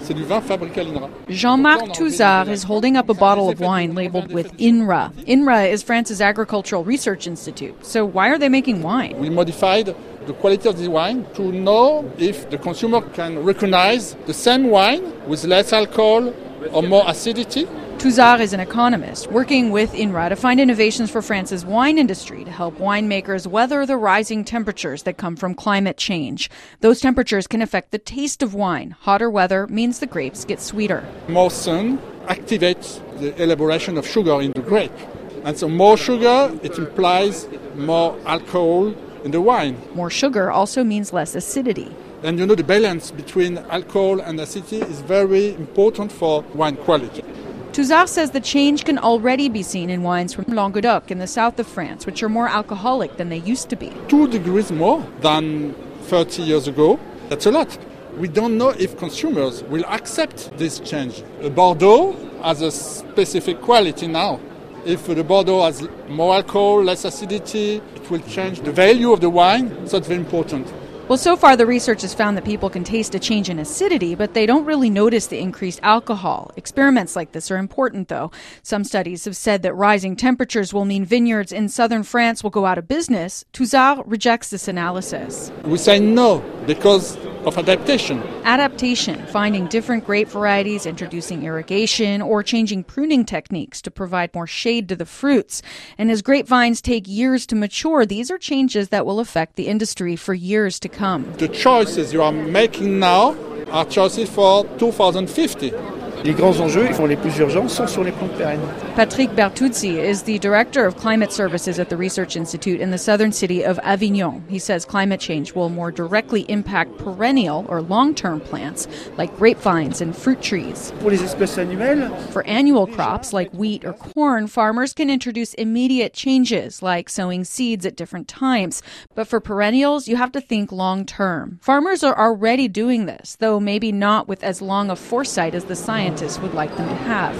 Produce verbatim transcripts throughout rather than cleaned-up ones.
C'est du vin fabriqué à l'I N R A. Jean-Marc Touzard is holding up a bottle of wine labeled with I N R A. I N R A is France's agricultural research institute. So why are they making wine? We modified the quality of the wine to know if the consumer can recognize the same wine with less alcohol or more acidity. Touzard is an economist working with I N R A to find innovations for France's wine industry to help winemakers weather the rising temperatures that come from climate change. Those temperatures can affect the taste of wine. Hotter weather means the grapes get sweeter. More sun activates the elaboration of sugar in the grape. And so more sugar, it implies more alcohol in the wine. More sugar also means less acidity. And you know the balance between alcohol and acidity is very important for wine quality. Touzard says the change can already be seen in wines from Languedoc in the south of France, which are more alcoholic than they used to be. Two degrees more than thirty years ago. That's a lot. We don't know if consumers will accept this change. A Bordeaux has a specific quality now. If the Bordeaux has more alcohol, less acidity, it will change the value of the wine, so it's very important. Well, so far the research has found that people can taste a change in acidity, but they don't really notice the increased alcohol. Experiments like this are important, though. Some studies have said that rising temperatures will mean vineyards in southern France will go out of business. Touzard rejects this analysis. We say no because of adaptation. Adaptation, finding different grape varieties, introducing irrigation, or changing pruning techniques to provide more shade to the fruits. And as grapevines take years to mature, these are changes that will affect the industry for years to come. The choices you are making now are choices for two thousand fifty. Les grands enjeux les plus urgents sont sur les plantes pérennes. Patrick Bertuzzi is the director of climate services at the Research Institute in the southern city of Avignon. He says climate change will more directly impact perennial or long-term plants like grapevines and fruit trees. Pour les espèces annuelles, for annual crops like wheat or corn, farmers can introduce immediate changes like sowing seeds at different times. But for perennials, you have to think long-term. Farmers are already doing this, though maybe not with as long a foresight as the scientists would like them to have.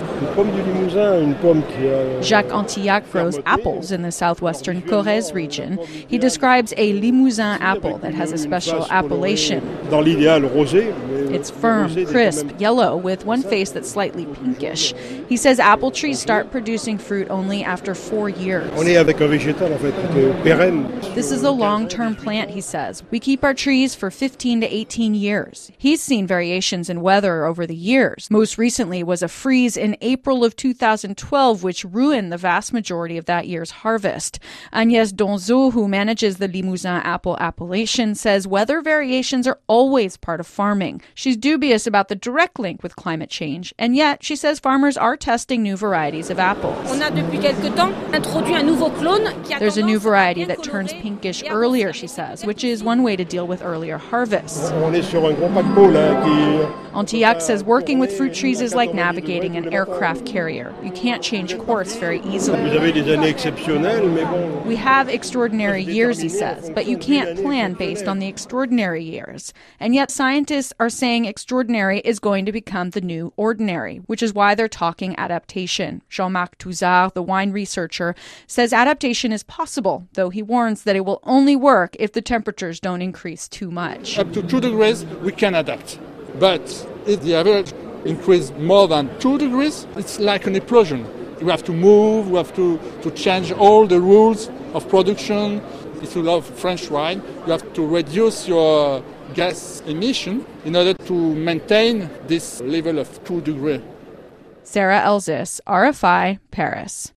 Jacques Antillac grows apples in the southwestern Corrèze region. He describes a Limousin apple that has a special appellation. It's firm, crisp, yellow, with one face that's slightly pinkish. He says apple trees start producing fruit only after four years. This is a long-term plant, he says. We keep our trees for fifteen to eighteen years. He's seen variations in weather over the years. Most recently was a freeze in April of two thousand twelve, which ruined the vast majority of that year's harvest. Agnès Donzeau, who manages the Limousin apple appellation, says weather variations are always part of farming. She's dubious about the direct link with climate change, and yet she says farmers are testing new varieties of apples. There's a new variety that turns pinkish earlier, she says, which is one way to deal with earlier harvests. Antillac says working with fruit trees is like navigating an aircraft carrier. You can't change course very easily. We have extraordinary years, he says, but you can't plan based on the extraordinary years. And yet scientists are saying extraordinary is going to become the new ordinary, which is why they're talking adaptation. Jean-Marc Touzard, the wine researcher, says adaptation is possible, though he warns that it will only work if the temperatures don't increase too much. Up to two degrees, we can adapt. But if the average increase more than two degrees, it's like an explosion. You have to move, you have to, to change all the rules of production. If you love French wine, you have to reduce your gas emission in order to maintain this level of two degrees. Sarah Elzis, R F I, Paris.